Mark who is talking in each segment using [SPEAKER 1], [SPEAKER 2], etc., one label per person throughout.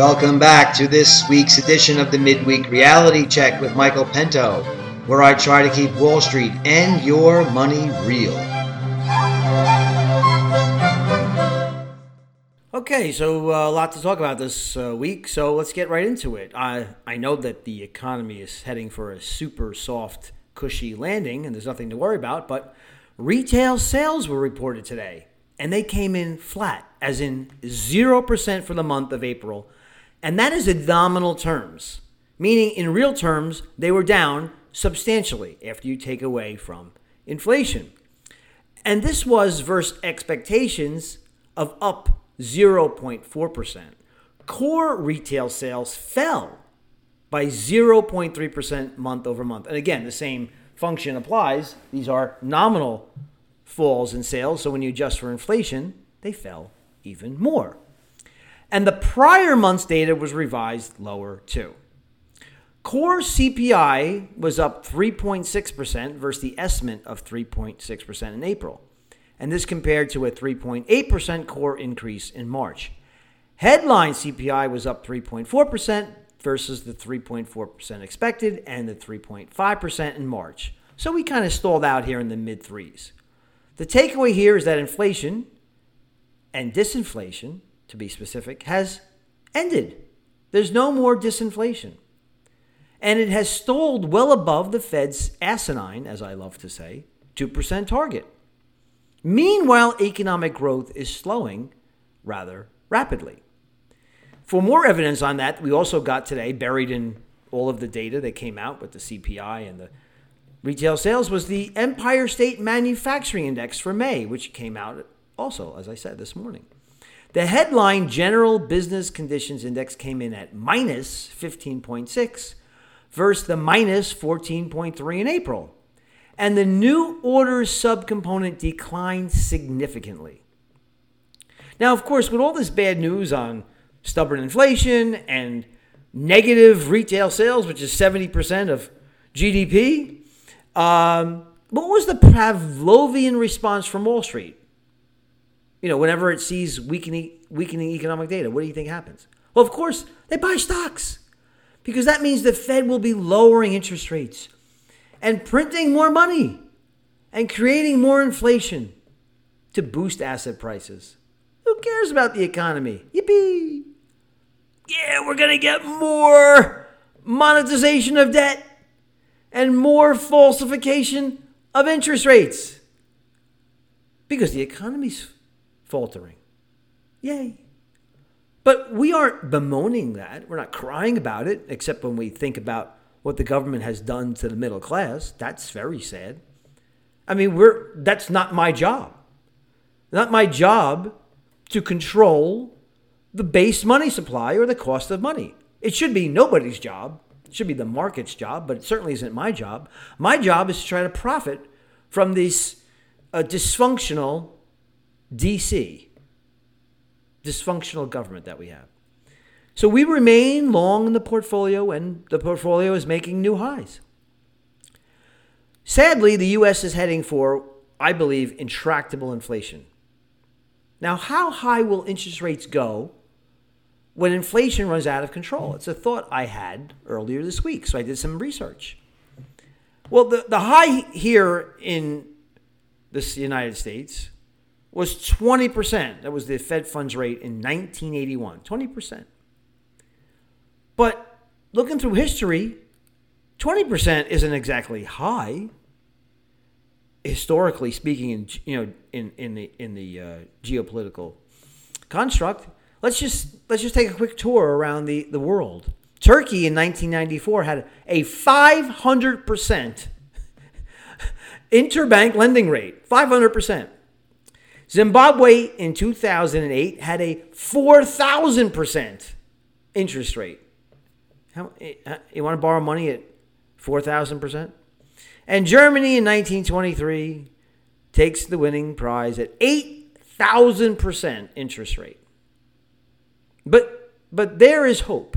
[SPEAKER 1] Welcome back to this week's edition of the Midweek Reality Check with Michael Pinto, where I try to keep Wall Street and your money real.
[SPEAKER 2] Okay, so a lot to talk about this week, so let's get right into it. I know that the economy is heading for a super soft, cushy landing, and there's nothing to worry about, but retail sales were reported today, and they came in flat, as in 0% for the month of April, and that is in nominal terms, meaning in real terms, they were down substantially after you take away from inflation. And this was versus expectations of up 0.4%. Core retail sales fell by 0.3% month over month. And again, the same function applies. These are nominal falls in sales, so when you adjust for inflation, they fell even more. And the prior month's data was revised lower too. Core CPI was up 3.6% versus the estimate of 3.6% in April. And this compared to a 3.8% core increase in March. Headline CPI was up 3.4% versus the 3.4% expected and the 3.5% in March. So we kind of stalled out here in the mid-threes. The takeaway here is that inflation and disinflation, to be specific, has ended. There's no more disinflation. And it has stalled well above the Fed's asinine, as I love to say, 2% target. Meanwhile, economic growth is slowing rather rapidly. For more evidence on that, we also got today, buried in all of the data that came out with the CPI and the retail sales, was the Empire State Manufacturing Index for May, which came out also, as I said, this morning. The headline General Business Conditions Index came in at minus 15.6 versus the minus 14.3 in April. And the new orders subcomponent declined significantly. Now, of course, with all this bad news on stubborn inflation and negative retail sales, which is 70% of GDP, what was the Pavlovian response from Wall Street? You know, whenever it sees weakening economic data, what do you think happens? Well, of course, they buy stocks because that means the Fed will be lowering interest rates and printing more money and creating more inflation to boost asset prices. Who cares about the economy? Yippee! Yeah, we're going to get more monetization of debt and more falsification of interest rates because the economy's faltering. Yay. But we aren't bemoaning that. We're not crying about it, except when we think about what the government has done to the middle class. That's very sad. I mean, that's not my job. Not my job to control the base money supply or the cost of money. It should be nobody's job. It should be the market's job, but it certainly isn't my job. My job is to try to profit from this dysfunctional dysfunctional government that we have. So we remain long in the portfolio, and the portfolio is making new highs. Sadly, the U.S. is heading for, I believe, intractable inflation. Now, how high will interest rates go when inflation runs out of control? It's a thought I had earlier this week, so I did some research. Well, the high here in the United States was 20%. That was the Fed funds rate in 1981, 20%. But looking through history, 20% isn't exactly high, historically speaking. In the geopolitical construct, let's just take a quick tour around the world. Turkey in 1994 had a 500% interbank lending rate, 500%. Zimbabwe in 2008 had a 4,000% interest rate. You want to borrow money at 4,000%? And Germany in 1923 takes the winning prize at 8,000% interest rate. But there is hope.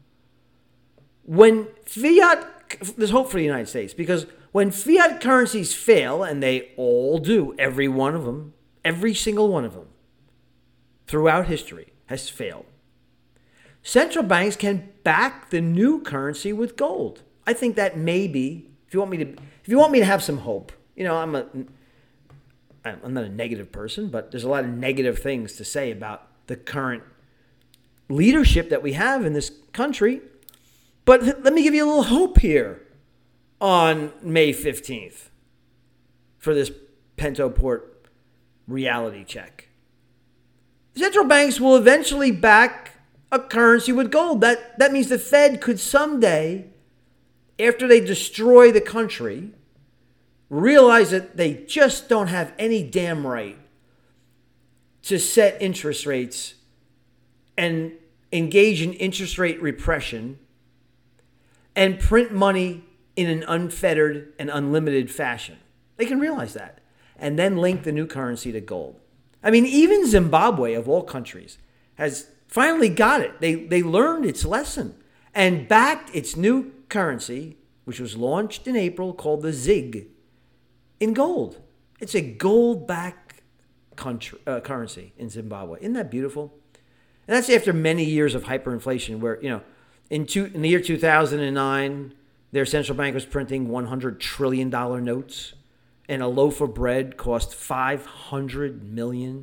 [SPEAKER 2] When there's hope for the United States, because when fiat currencies fail, and they all do, every one of them, every single one of them, throughout history has failed. central banks can back the new currency with gold. I think that maybe, if you want me to have some hope, I'm not a negative person, but there's a lot of negative things to say about the current leadership that we have in this country. But let me give you a little hope here on May 15th for this Pentoport reality check. Central banks will eventually back a currency with gold. That means the Fed could someday, after they destroy the country, realize that they just don't have any damn right to set interest rates and engage in interest rate repression and print money in an unfettered and unlimited fashion. They can realize that and then link the new currency to gold. I mean, even Zimbabwe, of all countries, has finally got it. They learned its lesson and backed its new currency, which was launched in April, called the ZiG, in gold. It's a gold-backed currency in Zimbabwe. Isn't that beautiful? And that's after many years of hyperinflation where, in the year 2009, their central bank was printing $100 trillion notes, and a loaf of bread cost $500 million.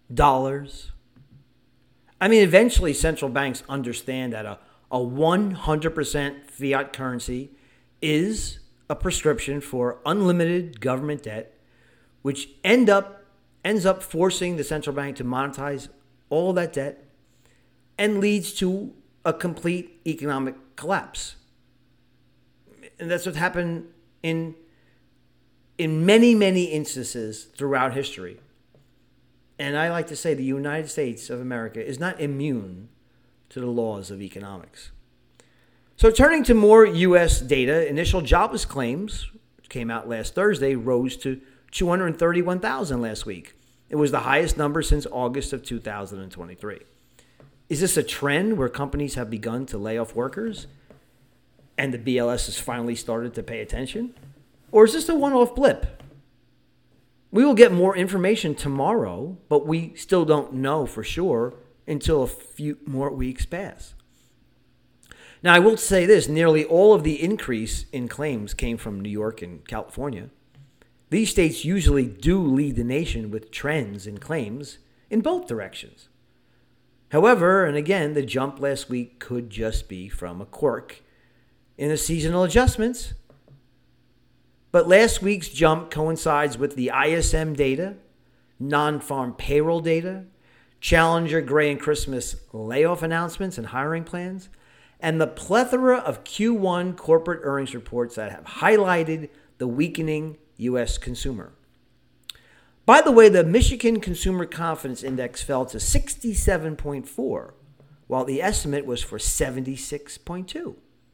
[SPEAKER 2] I mean, eventually central banks understand that a 100% fiat currency is a prescription for unlimited government debt, which ends up forcing the central bank to monetize all that debt and leads to a complete economic collapse. And that's what happened in many, many instances throughout history. And I like to say the United States of America is not immune to the laws of economics. So turning to more U.S. data, initial jobless claims, which came out last Thursday, rose to 231,000 last week. It was the highest number since August of 2023. Is this a trend where companies have begun to lay off workers and the BLS has finally started to pay attention? Or is this a one-off blip? We will get more information tomorrow, but we still don't know for sure until a few more weeks pass. Now, I will say this, nearly all of the increase in claims came from New York and California. These states usually do lead the nation with trends in claims in both directions. However, and again, the jump last week could just be from a quirk in the seasonal adjustments. But last week's jump coincides with the ISM data, non-farm payroll data, Challenger, Gray, and Christmas layoff announcements and hiring plans, and the plethora of Q1 corporate earnings reports that have highlighted the weakening U.S. consumer. By the way, the Michigan Consumer Confidence Index fell to 67.4, while the estimate was for 76.2.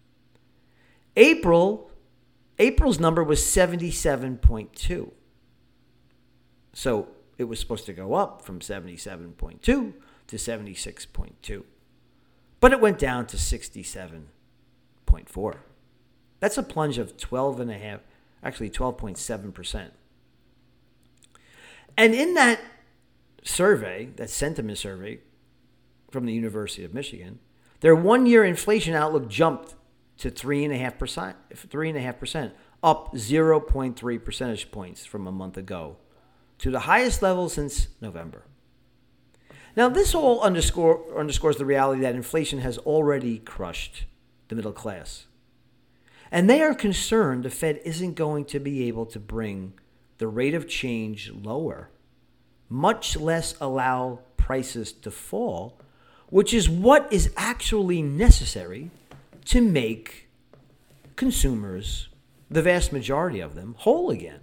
[SPEAKER 2] April's number was 77.2. So it was supposed to go up from 77.2 to 76.2. But it went down to 67.4. That's a plunge of 12.7%. And in that survey, that sentiment survey from the University of Michigan, their one-year inflation outlook jumped to 3.5%, up 0.3 percentage points from a month ago, to the highest level since November. Now, this all underscores the reality that inflation has already crushed the middle class. And they are concerned the Fed isn't going to be able to bring the rate of change lower, much less allow prices to fall, which is what is actually necessary to make consumers, the vast majority of them, whole again.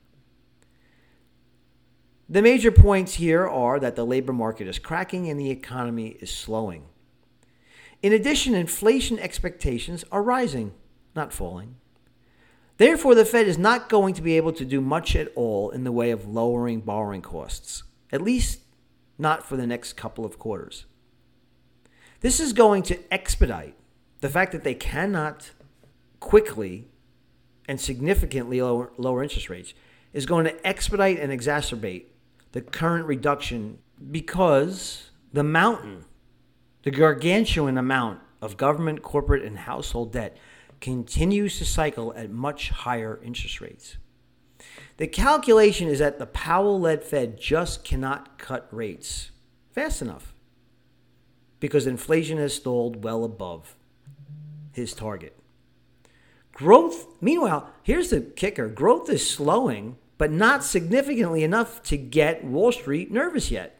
[SPEAKER 2] The major points here are that the labor market is cracking and the economy is slowing. In addition, inflation expectations are rising, not falling. Therefore, the Fed is not going to be able to do much at all in the way of lowering borrowing costs, at least not for the next couple of quarters. This is going to expedite the fact that they cannot quickly and significantly lower interest rates is going to expedite and exacerbate the current reduction because the mountain The gargantuan amount of government, corporate, and household debt continues to cycle at much higher interest rates. The calculation is that the Powell-led Fed just cannot cut rates fast enough because inflation has stalled well above his target. Growth, meanwhile, here's the kicker. Growth is slowing, but not significantly enough to get Wall Street nervous yet.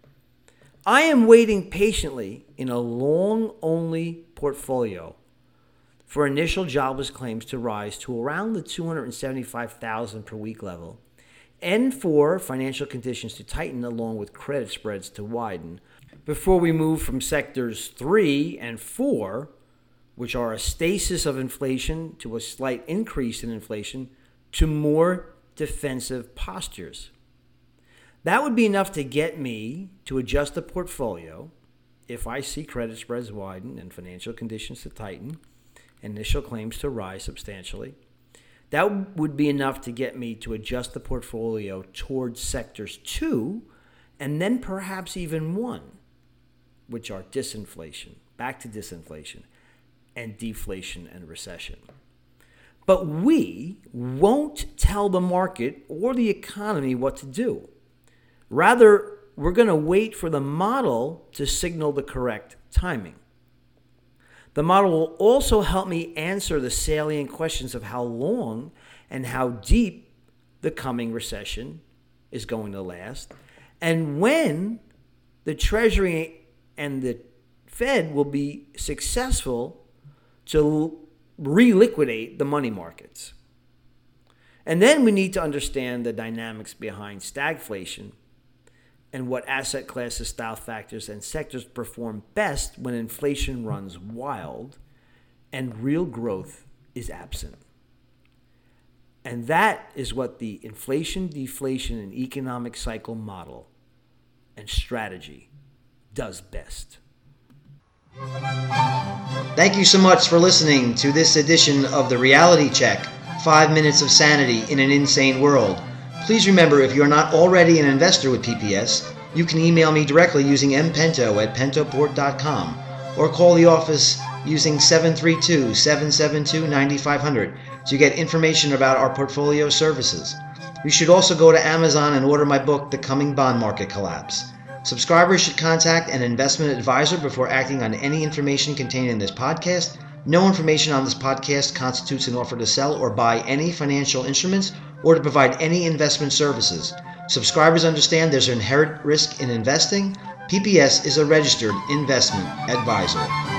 [SPEAKER 2] I am waiting patiently in a long-only portfolio for initial jobless claims to rise to around the 275,000 per week level and for financial conditions to tighten along with credit spreads to widen before we move from sectors 3 and 4, which are a stasis of inflation to a slight increase in inflation, to more defensive postures. That would be enough to get me to adjust the portfolio if I see credit spreads widen and financial conditions to tighten, initial claims to rise substantially. That would be enough to get me to adjust the portfolio towards sectors 2 and then perhaps even 1, which are disinflation, back to disinflation, and deflation and recession. But we won't tell the market or the economy what to do. Rather, we're going to wait for the model to signal the correct timing. The model will also help me answer the salient questions of how long and how deep the coming recession is going to last, and when the Treasury and the Fed will be successful to reliquidate the money markets. And then we need to understand the dynamics behind stagflation and what asset classes, style factors, and sectors perform best when inflation runs wild and real growth is absent. And that is what the inflation, deflation, and economic cycle model and strategy does best.
[SPEAKER 1] Thank you so much for listening to this edition of The Reality Check, 5 Minutes of Sanity in an Insane World. Please remember, if you're not already an investor with PPS, you can email me directly using mpento@pentoport.com or call the office using 732-772-9500 to get information about our portfolio services. You should also go to Amazon and order my book, The Coming Bond Market Collapse. Subscribers should contact an investment advisor before acting on any information contained in this podcast. No information on this podcast constitutes an offer to sell or buy any financial instruments or to provide any investment services. Subscribers understand there's an inherent risk in investing. PPS is a registered investment advisor.